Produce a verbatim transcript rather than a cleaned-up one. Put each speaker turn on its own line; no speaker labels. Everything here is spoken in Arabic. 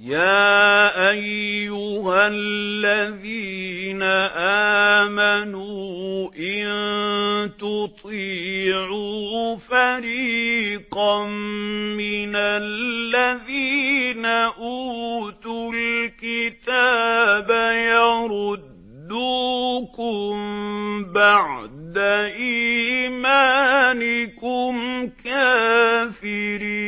يَا أَيُّهَا الَّذِينَ آمَنُوا إِن تُطِيعُوا فَرِيقًا مِّنَ الَّذِينَ أُوتُوا الْكِتَابَ يَرُدُّوكُم بَعْدَ إِيمَانِكُمْ كَافِرِينَ